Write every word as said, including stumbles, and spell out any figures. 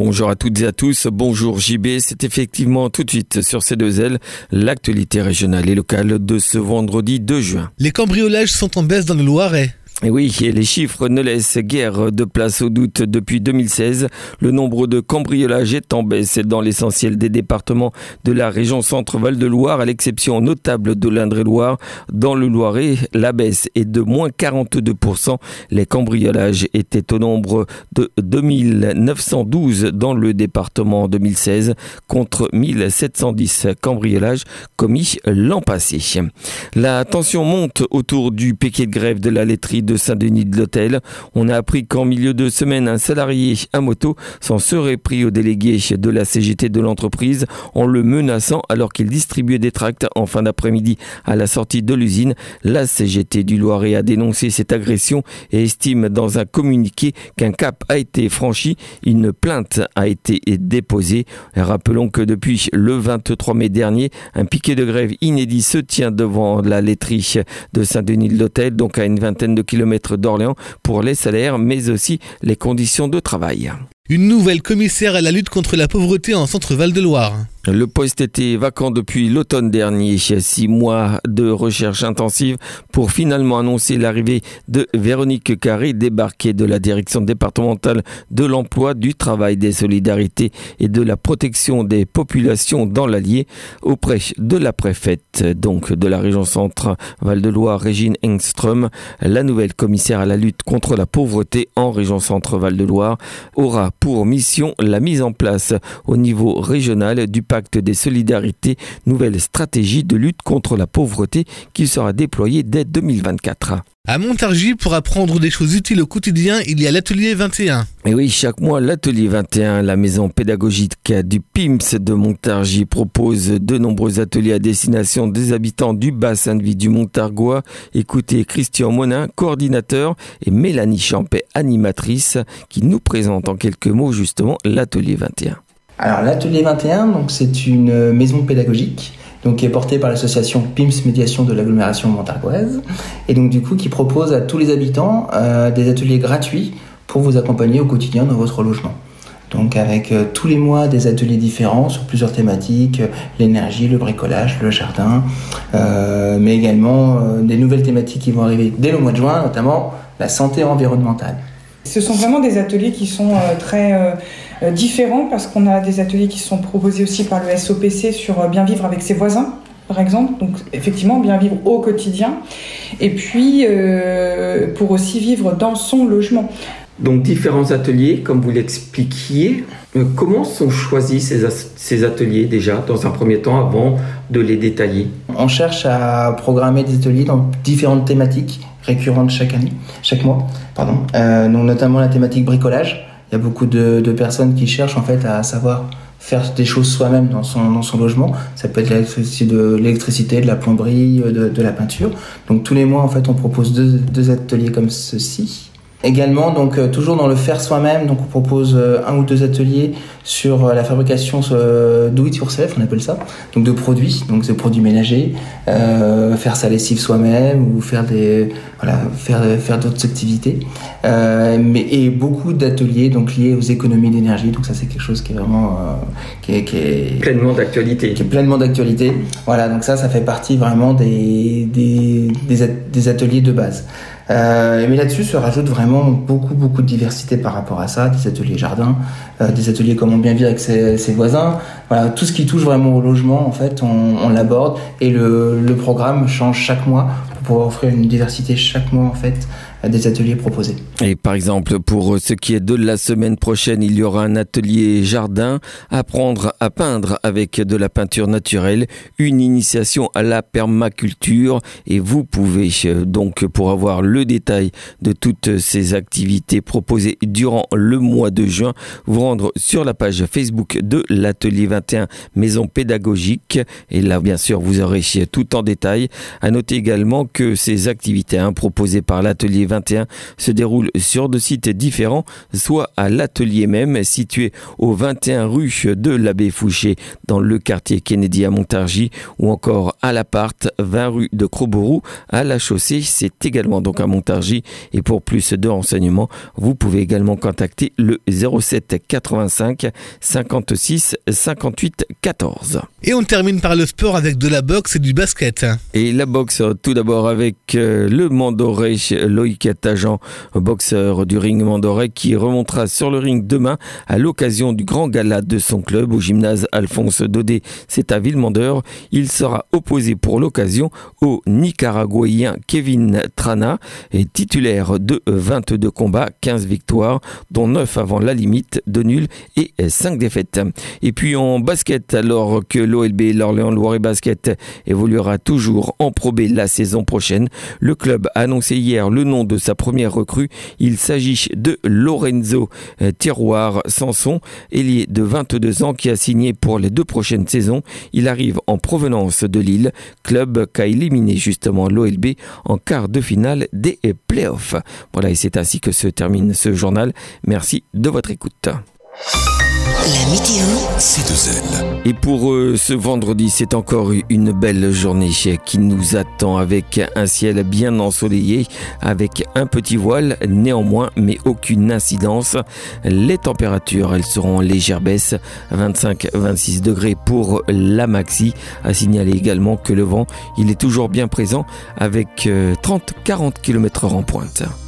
Bonjour à toutes et à tous, bonjour J B, c'est effectivement tout de suite sur C deux L, l'actualité régionale et locale de ce vendredi deux juin. Les cambriolages sont en baisse dans le Loiret. Et oui, et les chiffres ne laissent guère de place au doute. Depuis deux mille seize, le nombre de cambriolages est en baisse dans l'essentiel des départements de la région Centre-Val de Loire, à l'exception notable de l'Indre-et-Loire. Dans le Loiret, la baisse est de moins quarante-deux pour cent. Les cambriolages étaient au nombre de deux mille neuf cent douze dans le département en deux mille seize, contre mille sept cent dix cambriolages commis l'an passé. La tension monte autour du piquet de grève de la laiterie de Saint-Denis-de-l'Hôtel. On a appris qu'en milieu de semaine, un salarié à moto s'en serait pris au délégué de la C G T de l'entreprise en le menaçant alors qu'il distribuait des tracts en fin d'après-midi à la sortie de l'usine. La C G T du Loiret a dénoncé cette agression et estime dans un communiqué qu'un cap a été franchi. Une plainte a été déposée. Rappelons que depuis le vingt-trois mai dernier, un piquet de grève inédit se tient devant la laiterie de Saint-Denis-de-l'Hôtel, donc à une vingtaine de kilomètres d'Orléans, pour les salaires mais aussi les conditions de travail. Une nouvelle commissaire à la lutte contre la pauvreté en Centre-Val de Loire. Le poste était vacant depuis l'automne dernier. Six mois de recherche intensive pour finalement annoncer l'arrivée de Véronique Carré, débarquée de la direction départementale de l'emploi, du travail, des solidarités et de la protection des populations dans l'Allier, auprès de la préfète donc de la région Centre-Val de Loire, Régine Engström. La nouvelle commissaire à la lutte contre la pauvreté en région Centre-Val de Loire aura pour mission la mise en place au niveau régional du pacte des solidarités, nouvelle stratégie de lutte contre la pauvreté qui sera déployée dès deux mille vingt-quatre. À Montargis, pour apprendre des choses utiles au quotidien, il y a l'atelier vingt et un. Et oui, chaque mois, l'atelier vingt et un, la maison pédagogique du P I M S de Montargis, propose de nombreux ateliers à destination des habitants du bassin de vie du Montargois. Écoutez Christian Monin, coordinateur, et Mélanie Champet, animatrice, qui nous présente en quelques mots justement l'atelier vingt et un. Alors l'atelier vingt et un, donc, c'est une maison pédagogique donc, qui est portée par l'association P I M S Médiation de l'agglomération montargoise, et donc du coup qui propose à tous les habitants euh, des ateliers gratuits pour vous accompagner au quotidien dans votre logement. Donc avec euh, tous les mois des ateliers différents sur plusieurs thématiques, euh, l'énergie, le bricolage, le jardin, euh, mais également euh, des nouvelles thématiques qui vont arriver dès le mois de juin, notamment la santé environnementale. Ce sont vraiment des ateliers qui sont euh, très euh, différents parce qu'on a des ateliers qui sont proposés aussi par le S O P C sur euh, bien vivre avec ses voisins, par exemple. Donc effectivement, bien vivre au quotidien. Et puis, euh, pour aussi vivre dans son logement. Donc différents ateliers, comme vous l'expliquiez. Euh, comment sont choisis ces, as- ces ateliers déjà, dans un premier temps, avant de les détailler ? On cherche à programmer des ateliers dans différentes thématiques récurrentes chaque année, chaque mois, pardon. Euh, donc notamment la thématique bricolage. Il y a beaucoup de, de personnes qui cherchent en fait à savoir faire des choses soi-même dans son, dans son logement. Ça peut être l'électricité, de, l'électricité, de la plomberie, de, de la peinture. Donc tous les mois en fait on propose deux, deux ateliers comme ceci. Également, donc euh, toujours dans le faire soi-même, donc on propose euh, un ou deux ateliers sur euh, la fabrication euh, do it yourself, on appelle ça, donc de produits, donc de produits ménagers, euh, faire sa lessive soi-même ou faire des voilà faire faire d'autres activités, euh, mais et beaucoup d'ateliers donc liés aux économies d'énergie, donc ça c'est quelque chose qui est vraiment euh, qui est, qui est pleinement d'actualité. Qui est pleinement d'actualité. Voilà, donc ça ça fait partie vraiment des des des, des ateliers de base. Euh, mais là-dessus se rajoute vraiment beaucoup beaucoup de diversité par rapport à ça, des ateliers jardin, euh, des ateliers comment bien vivre avec ses, ses voisins, voilà, tout ce qui touche vraiment au logement en fait on, on l'aborde et le, le programme change chaque mois pour pouvoir offrir une diversité chaque mois en fait des ateliers proposés. Et par exemple, pour ce qui est de la semaine prochaine, il y aura un atelier jardin, apprendre à peindre avec de la peinture naturelle, une initiation à la permaculture, et vous pouvez donc, pour avoir le détail de toutes ces activités proposées durant le mois de juin, vous rendre sur la page Facebook de l'atelier vingt et un Maison Pédagogique, et là bien sûr vous aurez tout en détail. À noter également que ces activités hein, proposées par l'atelier vingt et un vingt et un se déroule sur deux sites différents, soit à l'atelier même, situé au vingt et un rue de l'Abbé Fouché, dans le quartier Kennedy à Montargis, ou encore à l'appart, vingt rue de Croboroux, à la chaussée, c'est également donc à Montargis. Et pour plus de renseignements, vous pouvez également contacter le zéro sept quatre-vingt-cinq cinquante-six cinquante-huit quatorze. Et on termine par le sport avec de la boxe et du basket. Et la boxe, tout d'abord avec euh, le Mandoré, Loïc Tajan, boxeur du ring Mandoré, qui remontera sur le ring demain à l'occasion du grand gala de son club au gymnase Alphonse Daudet, c'est à Villemandeur. Il sera opposé pour l'occasion au Nicaraguayen Kevin Trana, et titulaire de vingt-deux combats, quinze victoires, dont neuf avant la limite, deux nuls et cinq défaites. Et puis en basket, alors que l'O L B l'Orléans Loiret Basket évoluera toujours en Pro B la saison prochaine, le club a annoncé hier le nom de sa première recrue. Il s'agit de Lorenzo Tiroir Sanson, ailier de vingt-deux ans qui a signé pour les deux prochaines saisons. Il arrive en provenance de Lille, club qu'a éliminé justement l'O L B en quart de finale des playoffs. Voilà, et c'est ainsi que se termine ce journal. Merci de votre écoute. La météo, c'est de Z. Et pour euh, ce vendredi, c'est encore une belle journée qui nous attend avec un ciel bien ensoleillé, avec un petit voile néanmoins, mais aucune incidence. Les températures, elles seront en légère baisse, vingt-cinq à vingt-six degrés pour la maxi. À signaler également que le vent, il est toujours bien présent avec euh, trente à quarante kilomètres heure en pointe.